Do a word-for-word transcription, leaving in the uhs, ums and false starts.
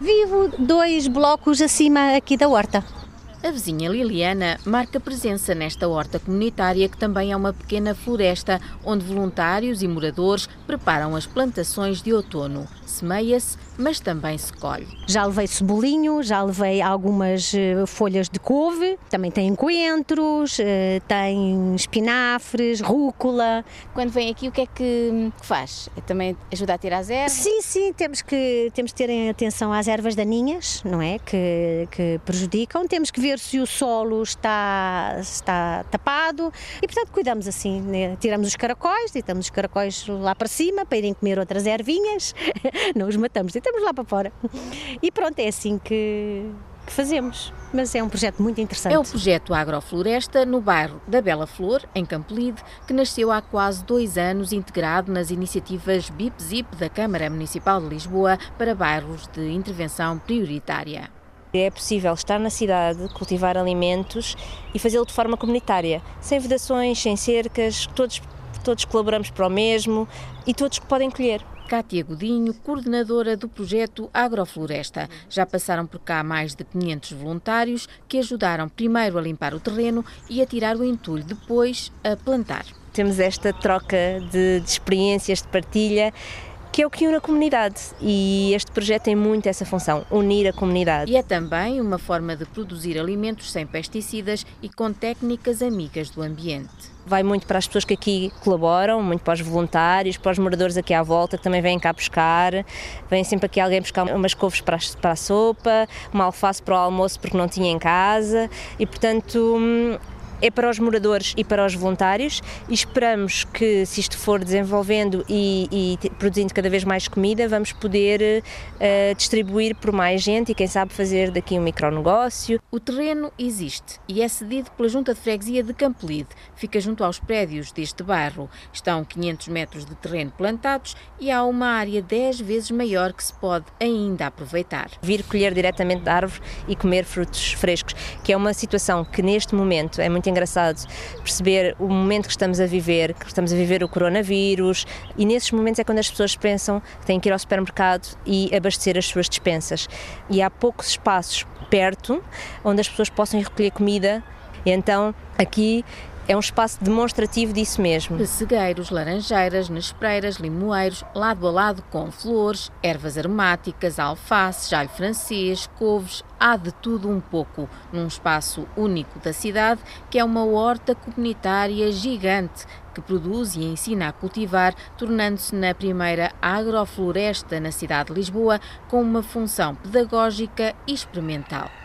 Vivo dois blocos acima aqui da horta. A vizinha Liliana marca presença nesta horta comunitária, que também é uma pequena floresta, onde voluntários e moradores preparam as plantações de outono. Semeia-se, mas também se colhe. Já levei cebolinho, já levei algumas uh, folhas de couve, também tem coentros, uh, tem espinafres, rúcula. Quando vem aqui, o que é que faz? Também ajuda a tirar as ervas? Sim, sim, temos que, temos que ter atenção às ervas daninhas, não é? Que, que prejudicam. Temos que ver se o solo está, está tapado e, portanto, cuidamos assim, né? Tiramos os caracóis, deitamos os caracóis lá para cima para irem comer outras ervinhas, não os matamos, deitamos lá para fora. E pronto, é assim que, que fazemos, mas é um projeto muito interessante. É o projeto Agrofloresta, no bairro da Bela Flor, em Campolide, que nasceu há quase dois anos, integrado nas iniciativas B I P-Z I P da Câmara Municipal de Lisboa para bairros de intervenção prioritária. É possível estar na cidade, cultivar alimentos e fazê-lo de forma comunitária, sem vedações, sem cercas, todos, todos colaboramos para o mesmo e todos podem colher. Cátia Godinho, coordenadora do projeto Agrofloresta. Já passaram por cá mais de quinhentos voluntários que ajudaram primeiro a limpar o terreno e a tirar o entulho, depois a plantar. Temos esta troca de, de experiências, de partilha, que é o que une a comunidade, e este projeto tem muito essa função, unir a comunidade. E é também uma forma de produzir alimentos sem pesticidas e com técnicas amigas do ambiente. Vai muito para as pessoas que aqui colaboram, muito para os voluntários, para os moradores aqui à volta que também vêm cá buscar. Vem sempre aqui alguém buscar umas couves para a, para a sopa, uma alface para o almoço porque não tinha em casa, e portanto é para os moradores e para os voluntários, e esperamos que, se isto for desenvolvendo e, e produzindo cada vez mais comida, vamos poder uh, distribuir por mais gente e quem sabe fazer daqui um micronegócio. O terreno existe e é cedido pela Junta de Freguesia de Campolide. Fica junto aos prédios deste bairro. Estão quinhentos metros de terreno plantados e há uma área dez vezes maior que se pode ainda aproveitar. Vir colher diretamente da árvore e comer frutos frescos, que é uma situação que neste momento é muito engraçado perceber o momento que estamos a viver, que estamos a viver o coronavírus, e nesses momentos é quando as pessoas pensam que têm que ir ao supermercado e abastecer as suas despensas. E há poucos espaços perto onde as pessoas possam ir recolher comida, e então aqui é um espaço demonstrativo disso mesmo. Pessegueiros, laranjeiras, nespereiras, limoeiros, lado a lado com flores, ervas aromáticas, alface, alho francês, couves, há de tudo um pouco, num espaço único da cidade, que é uma horta comunitária gigante, que produz e ensina a cultivar, tornando-se na primeira agrofloresta na cidade de Lisboa, com uma função pedagógica e experimental.